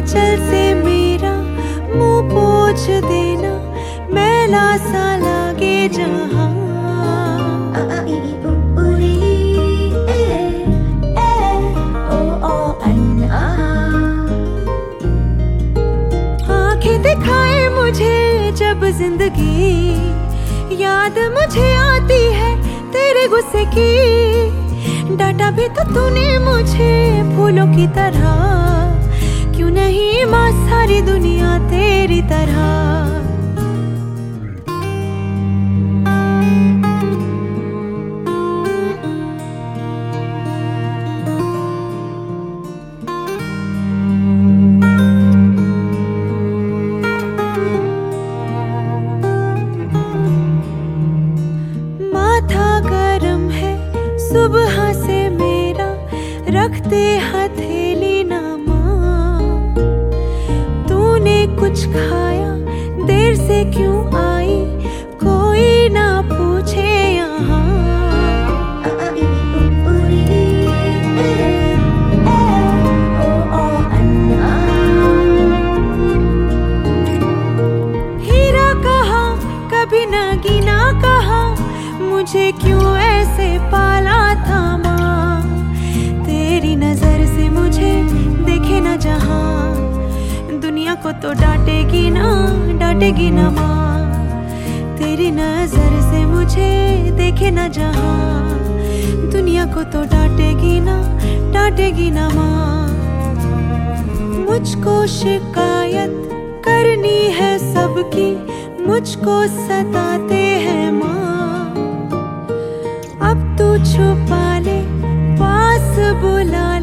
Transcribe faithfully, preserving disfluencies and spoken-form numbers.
आंचल से मेरा मुंह पोंछ देना, मैला सा लागे जहां। आंखें दिखाए मुझे जब जिंदगी, याद मुझे आती है तेरे गुस्से की। डांटा भी तो तूने मुझे फूलों की तरह, क्यों नहीं माँ सारी दुनिया तेरी तरह। सुबह से मेरा रखते हथेली ना माँ, तूने कुछ खाया देर से क्यों आई, कोई ना पूछे यहाँ। हीरा कहा कभी नगीना कहा, मुझे क्यों ऐसे पाला था माँ। तेरी नजर से मुझे देखे ना जहां, दुनिया को तो डांटेगी ना डांटेगी ना माँ। तेरी नजर से मुझे देखे ना जहां, दुनिया को तो डांटेगी ना डांटेगी ना माँ। मुझको शिकायत करनी है सबकी, मुझको सताते हैं माँ। अब तू छुपा ले पास बुला